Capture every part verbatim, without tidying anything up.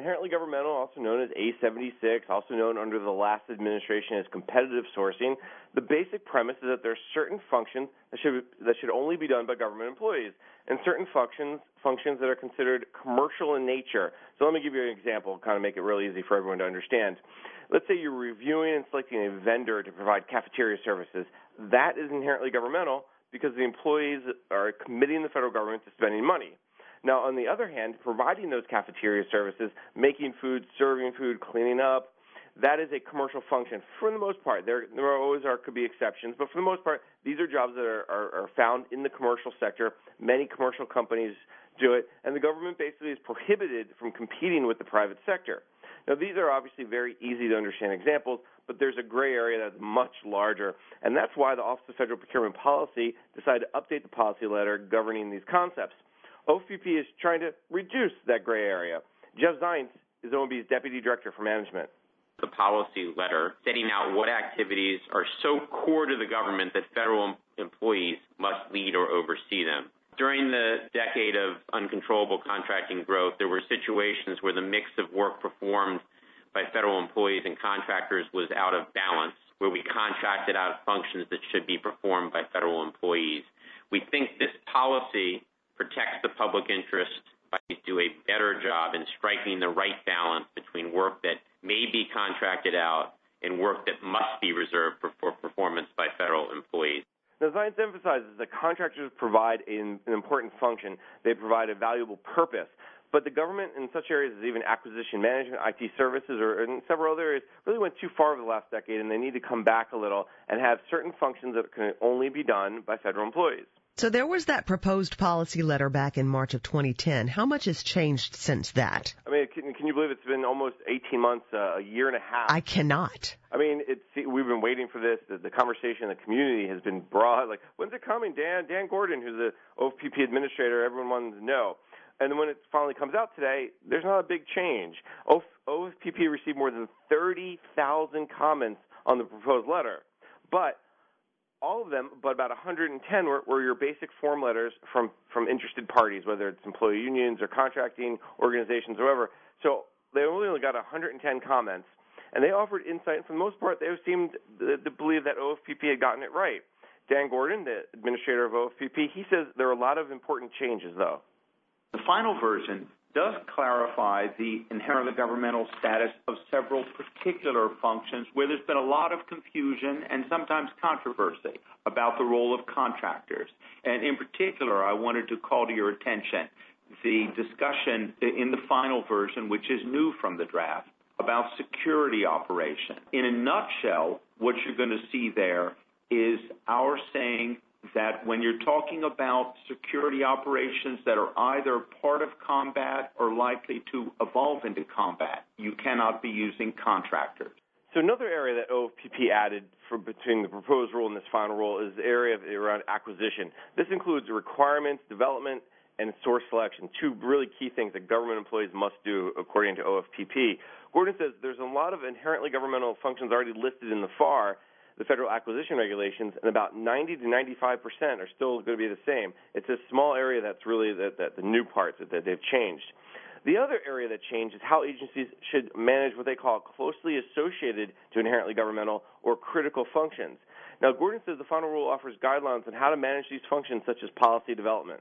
inherently governmental, also known as A seventy-six, also known under the last administration as competitive sourcing, the basic premise is that there are certain functions that should that should only be done by government employees, and certain functions functions that are considered commercial in nature. So let me give you an example, kind of make it really easy for everyone to understand. Let's say you're reviewing and selecting a vendor to provide cafeteria services. That is inherently governmental because the employees are committing the federal government to spending money. Now, on the other hand, providing those cafeteria services, making food, serving food, cleaning up, that is a commercial function for the most part. There, there always are could be exceptions, but for the most part, these are jobs that are, are, are found in the commercial sector. Many commercial companies do it, and the government basically is prohibited from competing with the private sector. Now, these are obviously very easy to understand examples, but there's a gray area that's much larger, and that's why the Office of Federal Procurement Policy decided to update the policy letter governing these concepts. O F P P is trying to reduce that gray area. Jeff Zients is O M B's Deputy Director for Management. The policy letter setting out what activities are so core to the government that federal employees must lead or oversee them. During the decade of uncontrollable contracting growth, there were situations where the mix of work performed by federal employees and contractors was out of balance, where we contracted out functions that should be performed by federal employees. We think this policy protects the public interest by do a better job in striking the right balance between work that may be contracted out and work that must be reserved for, for performance by federal employees. Now, Zients emphasizes that contractors provide an, an important function. They provide a valuable purpose. But the government in such areas as even acquisition management, I T services, or in several other areas really went too far over the last decade, and they need to come back a little and have certain functions that can only be done by federal employees. So there was that proposed policy letter back in March of twenty ten. How much has changed since that? I mean, can, can you believe it's been almost eighteen months, uh, a year and a half? I cannot. I mean, it's, we've been waiting for this. The, the conversation in the community has been broad. Like, when's it coming? Dan, Dan Gordon, who's the O F P P administrator, everyone wanted to know. And then when it finally comes out today, there's not a big change. O F P P received more than thirty thousand comments on the proposed letter. But all of them, but about one hundred ten were, were your basic form letters from, from interested parties, whether it's employee unions or contracting organizations or whatever. So they only got one hundred ten comments, and they offered insight. And for the most part, they seemed to, to believe that O F P P had gotten it right. Dan Gordon, the administrator of O F P P, he says there are a lot of important changes, though. The final version does clarify the inherently governmental status of several particular functions where there's been a lot of confusion and sometimes controversy about the role of contractors. And in particular, I wanted to call to your attention the discussion in the final version, which is new from the draft, about security operation. In a nutshell, what you're going to see there is our saying that when you're talking about security operations that are either part of combat or likely to evolve into combat, you cannot be using contractors. So another area that O F P P added for between the proposed rule and this final rule is the area of, around acquisition. This includes requirements, development, and source selection, two really key things that government employees must do according to O F P P. Gordon says there's a lot of inherently governmental functions already listed in the F A R, the Federal Acquisition Regulations, and about ninety to ninety-five percent are still going to be the same. It's a small area that's really the, the, the new parts that, that they've changed. The other area that changed is how agencies should manage what they call closely associated to inherently governmental or critical functions. Now, Gordon says the final rule offers guidelines on how to manage these functions, such as policy development.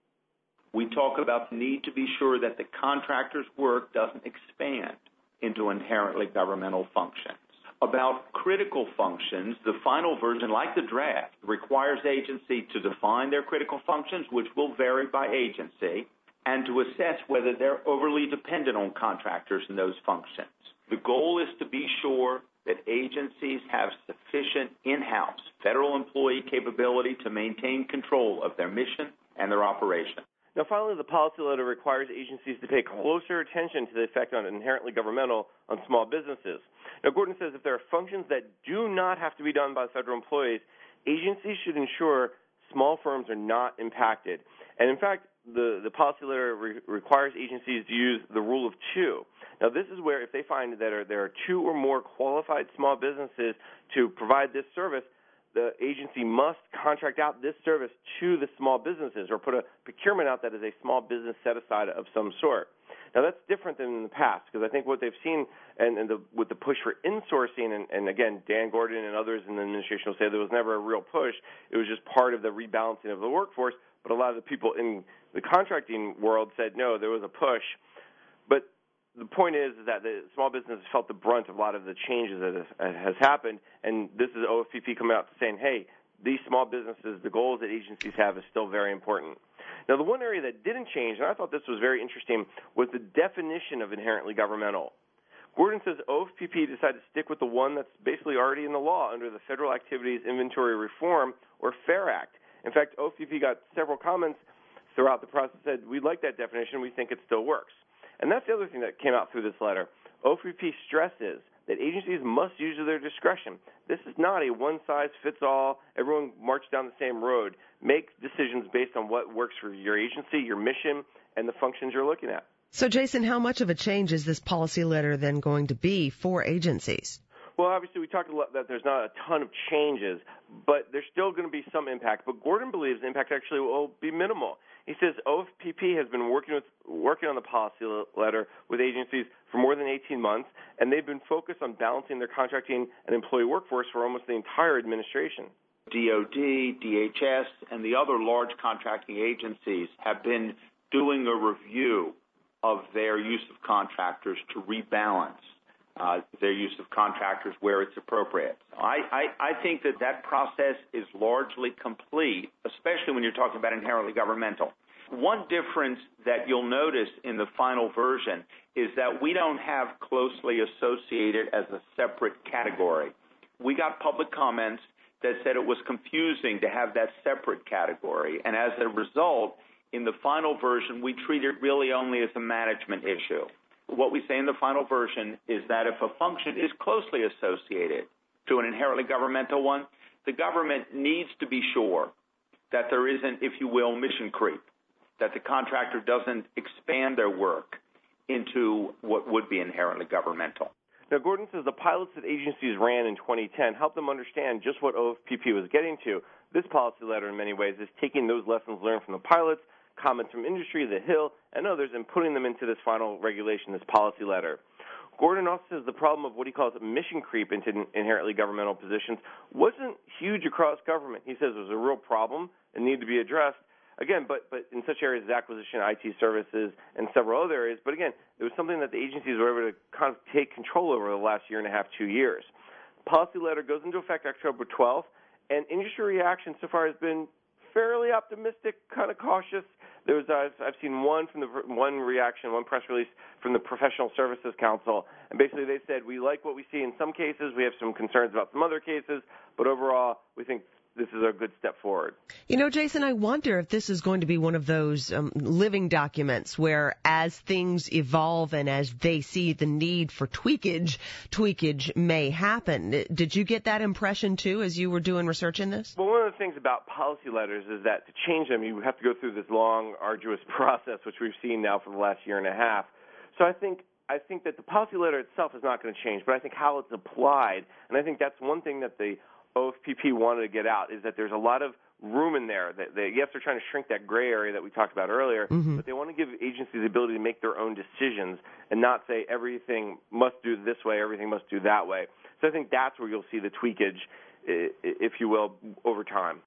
We talk about the need to be sure that the contractor's work doesn't expand into inherently governmental functions. About critical functions, the final version, like the draft, requires agency to define their critical functions, which will vary by agency, and to assess whether they're overly dependent on contractors in those functions. The goal is to be sure that agencies have sufficient in-house federal employee capability to maintain control of their mission and their operation. Now, finally, the policy letter requires agencies to pay closer attention to the effect on inherently governmental on small businesses. Now, Gordon says if there are functions that do not have to be done by federal employees, agencies should ensure small firms are not impacted. And in fact, the, the policy letter re- requires agencies to use the rule of two. Now, this is where if they find that are, there are two or more qualified small businesses to provide this service, the agency must contract out this service to the small businesses or put a procurement out that is a small business set-aside of some sort. Now, that's different than in the past, because I think what they've seen and, and the, with the push for insourcing, and, and again, Dan Gordon and others in the administration will say there was never a real push. It was just part of the rebalancing of the workforce. But a lot of the people in the contracting world said, no, there was a push. But the point is, is that the small businesses felt the brunt of a lot of the changes that has, has happened, and this is O F P P coming out saying, hey, these small businesses, the goals that agencies have is still very important. Now, the one area that didn't change, and I thought this was very interesting, was the definition of inherently governmental. Gordon says O F P P decided to stick with the one that's basically already in the law under the Federal Activities Inventory Reform, or FAIR Act. In fact, O F P P got several comments throughout the process that said, we like that definition, we think it still works. And that's the other thing that came out through this letter. O F P P stresses that agencies must use their discretion. This is not a one-size-fits-all, everyone march down the same road. Make decisions based on what works for your agency, your mission, and the functions you're looking at. So, Jason, how much of a change is this policy letter then going to be for agencies? Well, obviously, we talked a lot that there's not a ton of changes, but there's still going to be some impact. But Gordon believes the impact actually will be minimal. He says O F P P has been working with working on the policy letter with agencies for more than eighteen months, and they've been focused on balancing their contracting and employee workforce for almost the entire administration. D O D, D H S, and the other large contracting agencies have been doing a review of their use of contractors to rebalance uh, their use of contractors where it's appropriate. I, I, I think that that process is largely complete, especially when you're talking about inherently governmental. One difference that you'll notice in the final version is that we don't have closely associated as a separate category. We got public comments that said it was confusing to have that separate category, and as a result, in the final version, we treat it really only as a management issue. What we say in the final version is that if a function is closely associated to an inherently governmental one, the government needs to be sure that there isn't, if you will, mission creep, that the contractor doesn't expand their work into what would be inherently governmental. Now, Gordon says the pilots that agencies ran in twenty ten helped them understand just what O F P P was getting to. This policy letter, in many ways, is taking those lessons learned from the pilots, comments from industry, the Hill, and others, and putting them into this final regulation, this policy letter. Gordon also says the problem of what he calls mission creep into inherently governmental positions wasn't huge across government. He says it was a real problem and needed to be addressed. Again, but, but in such areas as acquisition, I T services, and several other areas. But again, it was something that the agencies were able to kind of take control over the last year and a half, two years. Policy letter goes into effect October twelfth, and industry reaction so far has been fairly optimistic, kind of cautious. There was I've, I've seen one from the one reaction, one press release from the Professional Services Council, and basically they said we like what we see in some cases, we have some concerns about some other cases, but overall we think this is a good step forward. You know, Jason, I wonder if this is going to be one of those um, living documents where as things evolve and as they see the need for tweakage, tweakage may happen. Did you get that impression, too, as you were doing research in this? Well, one of the things about policy letters is that to change them, you have to go through this long, arduous process, which we've seen now for the last year and a half. So I think I think that the policy letter itself is not going to change, but I think how it's applied, and I think that's one thing that the O F P P wanted to get out, is that there's a lot of room in there. That they, yes, they're trying to shrink that gray area that we talked about earlier, mm-hmm. but they want to give agencies the ability to make their own decisions and not say everything must do this way, everything must do that way. So I think that's where you'll see the tweakage, if you will, over time.